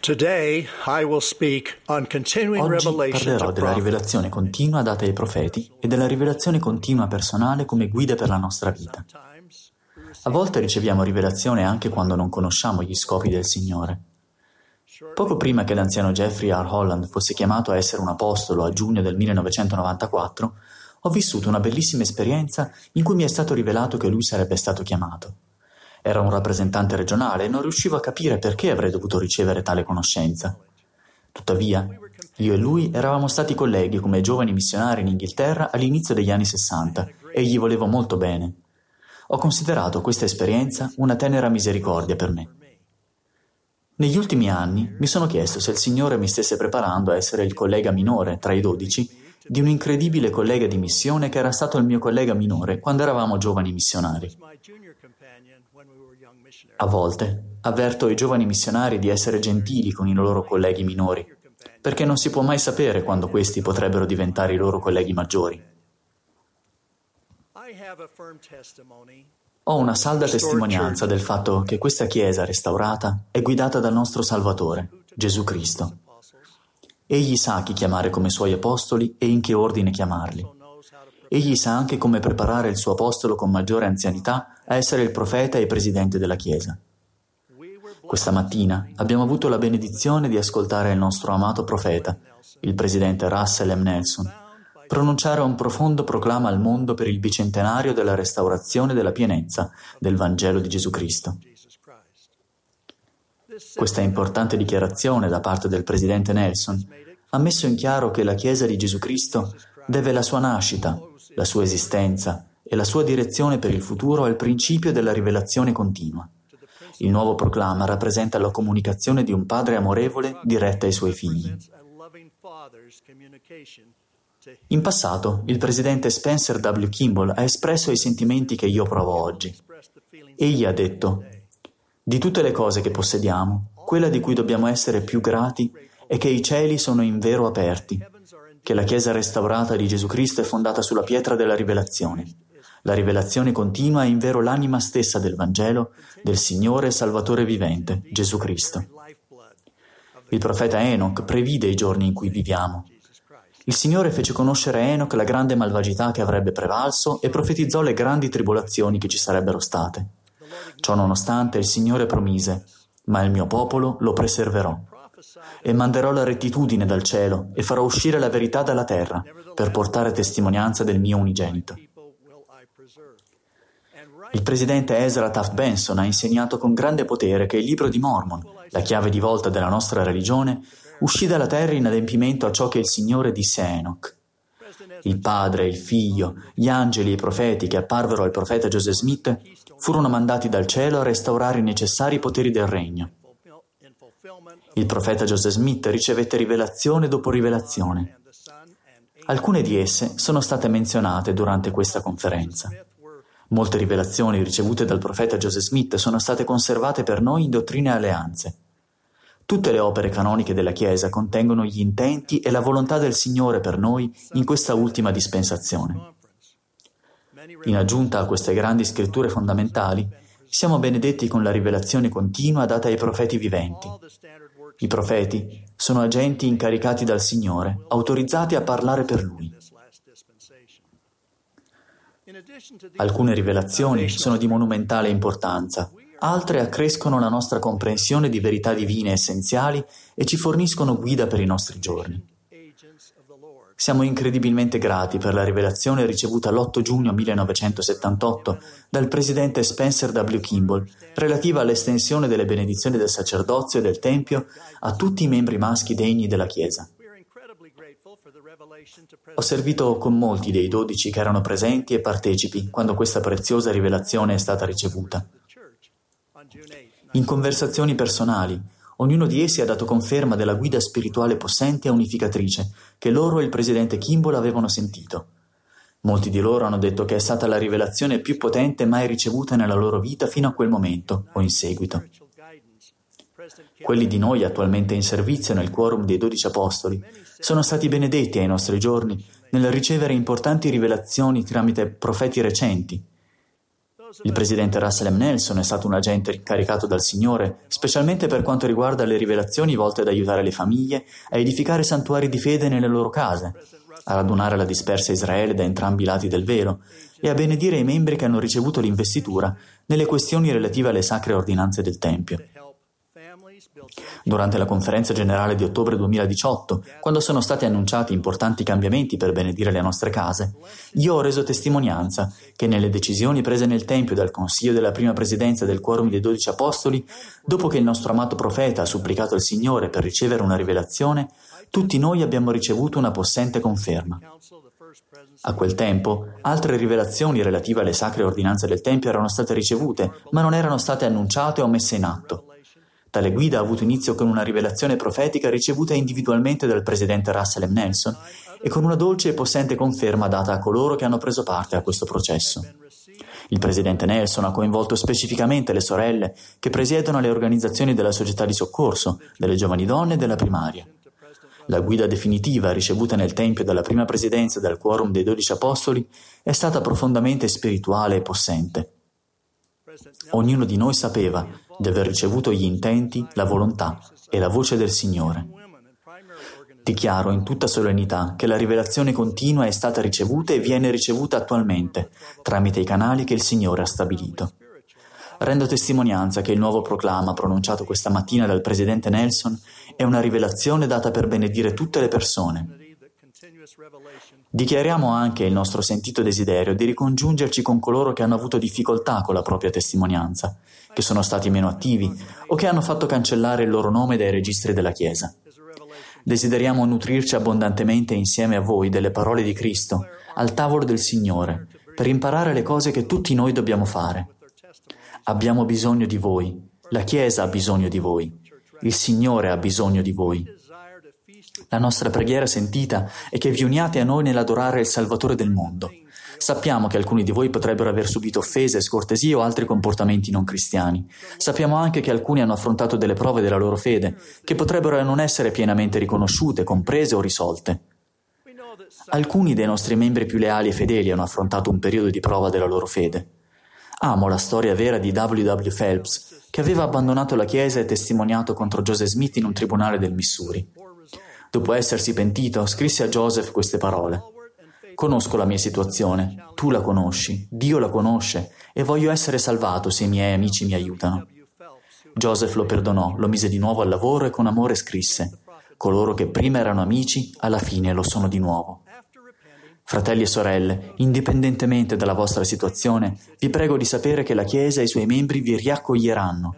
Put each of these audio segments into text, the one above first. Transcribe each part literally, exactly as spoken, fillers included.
Today I will speak on continuing Oggi revelations parlerò of della prophet. rivelazione continua data ai profeti e della rivelazione continua personale come guida per la nostra vita. A volte riceviamo rivelazione anche quando non conosciamo gli scopi del Signore. Poco prima che l'anziano Jeffrey R. Holland fosse chiamato a essere un apostolo a giugno del millenovecentonovantaquattro, ho vissuto una bellissima esperienza in cui mi è stato rivelato che lui sarebbe stato chiamato. Era un rappresentante regionale e non riuscivo a capire perché avrei dovuto ricevere tale conoscenza. Tuttavia, io e lui eravamo stati colleghi come giovani missionari in Inghilterra all'inizio degli anni sessanta e gli volevo molto bene. Ho considerato questa esperienza una tenera misericordia per me. Negli ultimi anni mi sono chiesto se il Signore mi stesse preparando a essere il collega minore tra i dodici di un incredibile collega di missione che era stato il mio collega minore quando eravamo giovani missionari. A volte avverto i giovani missionari di essere gentili con i loro colleghi minori, perché non si può mai sapere quando questi potrebbero diventare i loro colleghi maggiori. Ho una salda testimonianza del fatto che questa Chiesa restaurata è guidata dal nostro Salvatore, Gesù Cristo. Egli sa chi chiamare come suoi apostoli e in che ordine chiamarli. Egli sa anche come preparare il suo apostolo con maggiore anzianità a essere il profeta e presidente della Chiesa. Questa mattina abbiamo avuto la benedizione di ascoltare il nostro amato profeta, il presidente Russell M. Nelson, pronunciare un profondo proclama al mondo per il bicentenario della restaurazione della pienezza del Vangelo di Gesù Cristo. Questa importante dichiarazione da parte del presidente Nelson ha messo in chiaro che la Chiesa di Gesù Cristo deve la sua nascita, la sua esistenza e la sua direzione per il futuro al principio della rivelazione continua. Il nuovo proclama rappresenta la comunicazione di un padre amorevole diretta ai suoi figli. In passato, il presidente Spencer W. Kimball ha espresso i sentimenti che io provo oggi. Egli ha detto: «Di tutte le cose che possediamo, quella di cui dobbiamo essere più grati è che i cieli sono in vero aperti, che la Chiesa restaurata di Gesù Cristo è fondata sulla pietra della rivelazione. La rivelazione continua è in vero l'anima stessa del Vangelo, del Signore e Salvatore vivente, Gesù Cristo». Il profeta Enoch previde i giorni in cui viviamo. Il Signore fece conoscere a Enoch la grande malvagità che avrebbe prevalso e profetizzò le grandi tribolazioni che ci sarebbero state. Ciò nonostante il Signore promise: «Ma il mio popolo lo preserverò. E manderò la rettitudine dal cielo e farò uscire la verità dalla terra per portare testimonianza del mio unigenito». Il presidente Ezra Taft Benson ha insegnato con grande potere che il libro di Mormon, la chiave di volta della nostra religione, uscì dalla terra in adempimento a ciò che il Signore disse a Enoch. Il Padre, il Figlio, gli angeli e i profeti che apparvero al profeta Joseph Smith furono mandati dal cielo a restaurare i necessari poteri del regno. Il profeta Joseph Smith ricevette rivelazione dopo rivelazione. Alcune di esse sono state menzionate durante questa conferenza. Molte rivelazioni ricevute dal profeta Joseph Smith sono state conservate per noi in dottrine e alleanze. Tutte le opere canoniche della Chiesa contengono gli intenti e la volontà del Signore per noi in questa ultima dispensazione. In aggiunta a queste grandi scritture fondamentali, siamo benedetti con la rivelazione continua data ai profeti viventi. I profeti sono agenti incaricati dal Signore, autorizzati a parlare per Lui. Alcune rivelazioni sono di monumentale importanza, altre accrescono la nostra comprensione di verità divine essenziali e ci forniscono guida per i nostri giorni. Siamo incredibilmente grati per la rivelazione ricevuta l'otto giugno millenovecentosettantotto dal presidente Spencer W. Kimball relativa all'estensione delle benedizioni del sacerdozio e del Tempio a tutti i membri maschi degni della Chiesa. Ho servito con molti dei dodici che erano presenti e partecipi quando questa preziosa rivelazione è stata ricevuta. In conversazioni personali, ognuno di essi ha dato conferma della guida spirituale possente e unificatrice che loro e il presidente Kimball avevano sentito. Molti di loro hanno detto che è stata la rivelazione più potente mai ricevuta nella loro vita fino a quel momento o in seguito. Quelli di noi attualmente in servizio nel quorum dei dodici apostoli sono stati benedetti ai nostri giorni nel ricevere importanti rivelazioni tramite profeti recenti. Il presidente Russell M. Nelson è stato un agente incaricato dal Signore, specialmente per quanto riguarda le rivelazioni volte ad aiutare le famiglie a edificare santuari di fede nelle loro case, a radunare la dispersa Israele da entrambi i lati del velo e a benedire i membri che hanno ricevuto l'investitura nelle questioni relative alle sacre ordinanze del Tempio. Durante la conferenza generale di ottobre duemiladiciotto, quando sono stati annunciati importanti cambiamenti per benedire le nostre case, io ho reso testimonianza che nelle decisioni prese nel Tempio dal Consiglio della Prima Presidenza del Quorum dei Dodici Apostoli, dopo che il nostro amato profeta ha supplicato il Signore per ricevere una rivelazione, tutti noi abbiamo ricevuto una possente conferma. A quel tempo, altre rivelazioni relative alle sacre ordinanze del Tempio erano state ricevute, ma non erano state annunciate o messe in atto. Tale guida ha avuto inizio con una rivelazione profetica ricevuta individualmente dal presidente Russell M. Nelson e con una dolce e possente conferma data a coloro che hanno preso parte a questo processo. Il presidente Nelson ha coinvolto specificamente le sorelle che presiedono le organizzazioni della società di soccorso, delle giovani donne e della primaria. La guida definitiva ricevuta nel Tempio dalla prima presidenza del Quorum dei Dodici Apostoli è stata profondamente spirituale e possente. Ognuno di noi sapeva di aver ricevuto gli intenti, la volontà e la voce del Signore. Dichiaro in tutta solennità che la rivelazione continua è stata ricevuta e viene ricevuta attualmente tramite i canali che il Signore ha stabilito. Rendo testimonianza che il nuovo proclama pronunciato questa mattina dal presidente Nelson è una rivelazione data per benedire tutte le persone. Dichiariamo anche il nostro sentito desiderio di ricongiungerci con coloro che hanno avuto difficoltà con la propria testimonianza, che sono stati meno attivi o che hanno fatto cancellare il loro nome dai registri della Chiesa. Desideriamo nutrirci abbondantemente insieme a voi delle parole di Cristo al tavolo del Signore per imparare le cose che tutti noi dobbiamo fare. Abbiamo bisogno di voi, la Chiesa ha bisogno di voi, il Signore ha bisogno di voi. La nostra preghiera sentita è che vi uniate a noi nell'adorare il Salvatore del mondo. Sappiamo che alcuni di voi potrebbero aver subito offese, scortesie o altri comportamenti non cristiani. Sappiamo anche che alcuni hanno affrontato delle prove della loro fede, che potrebbero non essere pienamente riconosciute, comprese o risolte. Alcuni dei nostri membri più leali e fedeli hanno affrontato un periodo di prova della loro fede. Amo la storia vera di W W Phelps, che aveva abbandonato la Chiesa e testimoniato contro Joseph Smith in un tribunale del Missouri. Dopo essersi pentito, scrisse a Joseph queste parole. Conosco la mia situazione, tu la conosci, Dio la conosce e voglio essere salvato se i miei amici mi aiutano. Joseph lo perdonò, lo mise di nuovo al lavoro e con amore scrisse: coloro che prima erano amici, alla fine lo sono di nuovo. Fratelli e sorelle, indipendentemente dalla vostra situazione, vi prego di sapere che la Chiesa e i suoi membri vi riaccoglieranno.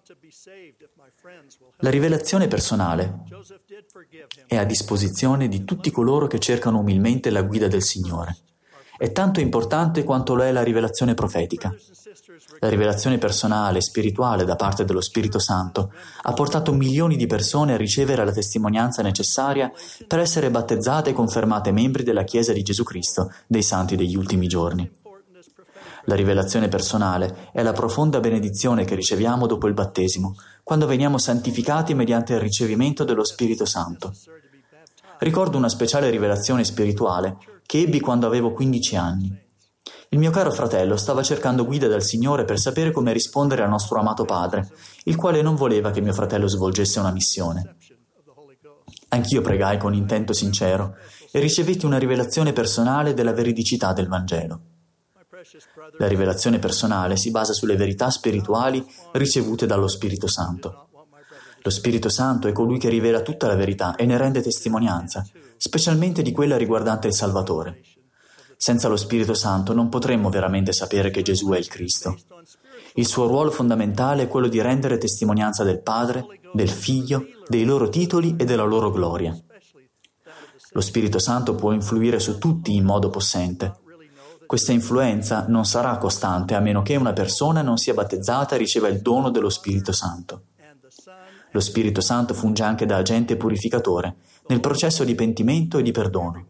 La rivelazione personale è a disposizione di tutti coloro che cercano umilmente la guida del Signore. È tanto importante quanto lo è la rivelazione profetica. La rivelazione personale e spirituale da parte dello Spirito Santo ha portato milioni di persone a ricevere la testimonianza necessaria per essere battezzate e confermate membri della Chiesa di Gesù Cristo dei Santi degli ultimi giorni. La rivelazione personale è la profonda benedizione che riceviamo dopo il battesimo, quando veniamo santificati mediante il ricevimento dello Spirito Santo. Ricordo una speciale rivelazione spirituale che ebbi quando avevo quindici anni. Il mio caro fratello stava cercando guida dal Signore per sapere come rispondere al nostro amato padre, il quale non voleva che mio fratello svolgesse una missione. Anch'io pregai con intento sincero e ricevetti una rivelazione personale della veridicità del Vangelo. La rivelazione personale si basa sulle verità spirituali ricevute dallo Spirito Santo. Lo Spirito Santo è colui che rivela tutta la verità e ne rende testimonianza, specialmente di quella riguardante il Salvatore. Senza lo Spirito Santo non potremmo veramente sapere che Gesù è il Cristo. Il suo ruolo fondamentale è quello di rendere testimonianza del Padre, del Figlio, dei loro titoli e della loro gloria. Lo Spirito Santo può influire su tutti in modo possente. Questa influenza non sarà costante a meno che una persona non sia battezzata e riceva il dono dello Spirito Santo. Lo Spirito Santo funge anche da agente purificatore nel processo di pentimento e di perdono.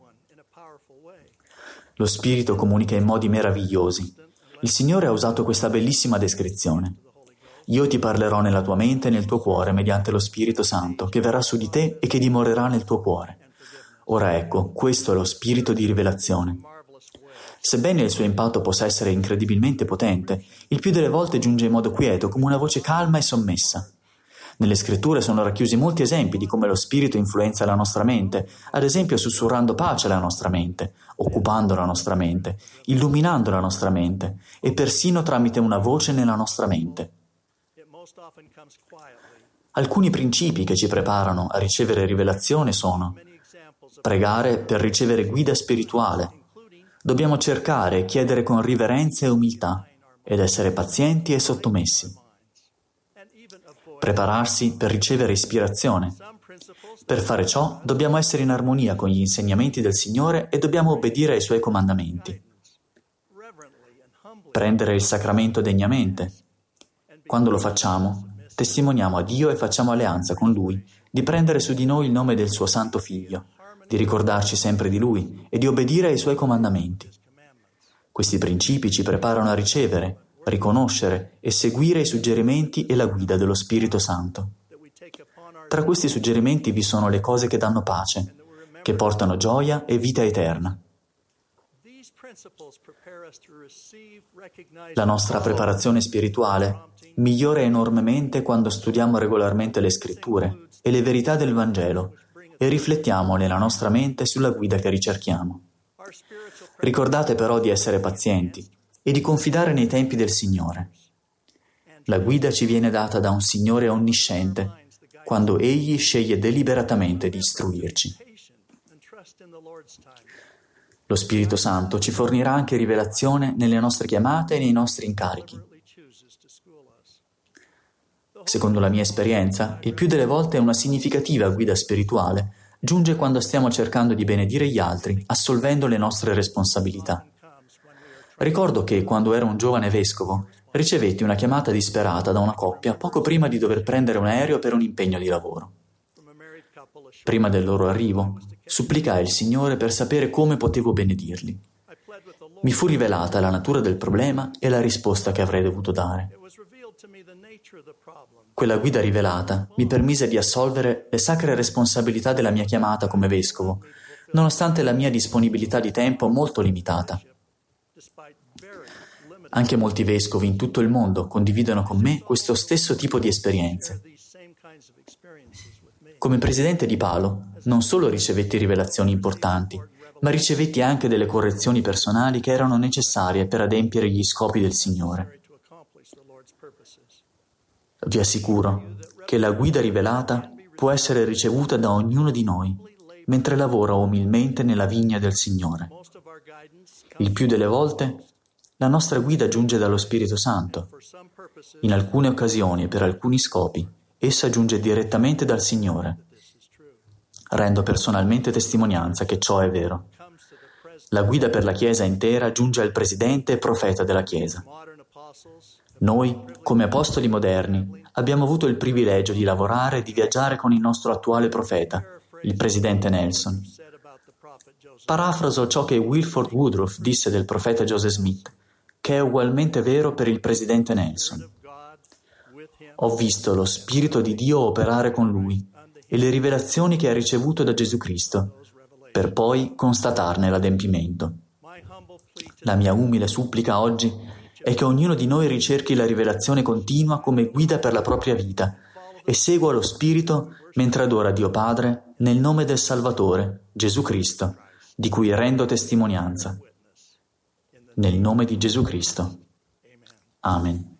Lo Spirito comunica in modi meravigliosi. Il Signore ha usato questa bellissima descrizione. Io ti parlerò nella tua mente e nel tuo cuore mediante lo Spirito Santo che verrà su di te e che dimorerà nel tuo cuore. Ora ecco, questo è lo spirito di rivelazione. Sebbene il suo impatto possa essere incredibilmente potente, il più delle volte giunge in modo quieto, come una voce calma e sommessa. Nelle scritture sono racchiusi molti esempi di come lo Spirito influenza la nostra mente, ad esempio sussurrando pace alla nostra mente, occupando la nostra mente, illuminando la nostra mente e persino tramite una voce nella nostra mente. Alcuni principi che ci preparano a ricevere rivelazione sono: pregare per ricevere guida spirituale. Dobbiamo cercare e chiedere con riverenza e umiltà ed essere pazienti e sottomessi. Prepararsi per ricevere ispirazione. Per fare ciò dobbiamo essere in armonia con gli insegnamenti del Signore e dobbiamo obbedire ai Suoi comandamenti. Prendere il sacramento degnamente. Quando lo facciamo, testimoniamo a Dio e facciamo alleanza con Lui di prendere su di noi il nome del Suo Santo Figlio, di ricordarci sempre di Lui e di obbedire ai Suoi comandamenti. Questi principi ci preparano a ricevere, riconoscere e seguire i suggerimenti e la guida dello Spirito Santo. Tra questi suggerimenti vi sono le cose che danno pace, che portano gioia e vita eterna. La nostra preparazione spirituale migliora enormemente quando studiamo regolarmente le Scritture e le verità del Vangelo e riflettiamo nella nostra mente sulla guida che ricerchiamo. Ricordate però di essere pazienti e di confidare nei tempi del Signore. La guida ci viene data da un Signore onnisciente quando Egli sceglie deliberatamente di istruirci. Lo Spirito Santo ci fornirà anche rivelazione nelle nostre chiamate e nei nostri incarichi. Secondo la mia esperienza, il più delle volte una significativa guida spirituale giunge quando stiamo cercando di benedire gli altri, assolvendo le nostre responsabilità. Ricordo che, quando ero un giovane vescovo, ricevetti una chiamata disperata da una coppia poco prima di dover prendere un aereo per un impegno di lavoro. Prima del loro arrivo, supplicai il Signore per sapere come potevo benedirli. Mi fu rivelata la natura del problema e la risposta che avrei dovuto dare. Quella guida rivelata mi permise di assolvere le sacre responsabilità della mia chiamata come vescovo, nonostante la mia disponibilità di tempo molto limitata. Anche molti vescovi in tutto il mondo condividono con me questo stesso tipo di esperienze. Come presidente di Palo, non solo ricevetti rivelazioni importanti, ma ricevetti anche delle correzioni personali che erano necessarie per adempiere gli scopi del Signore. Vi assicuro che la guida rivelata può essere ricevuta da ognuno di noi mentre lavora umilmente nella vigna del Signore. Il più delle volte la nostra guida giunge dallo Spirito Santo. In alcune occasioni e per alcuni scopi, essa giunge direttamente dal Signore. Rendo personalmente testimonianza che ciò è vero. La guida per la Chiesa intera giunge al Presidente e Profeta della Chiesa. Noi, come apostoli moderni, abbiamo avuto il privilegio di lavorare e di viaggiare con il nostro attuale profeta, il Presidente Nelson. Parafraso ciò che Wilford Woodruff disse del profeta Joseph Smith, che è ugualmente vero per il Presidente Nelson. Ho visto lo Spirito di Dio operare con lui e le rivelazioni che ha ricevuto da Gesù Cristo, per poi constatarne l'adempimento. La mia umile supplica oggi è che ognuno di noi ricerchi la rivelazione continua come guida per la propria vita e segua lo Spirito mentre adora Dio Padre nel nome del Salvatore, Gesù Cristo, di cui rendo testimonianza. Nel nome di Gesù Cristo. Amen.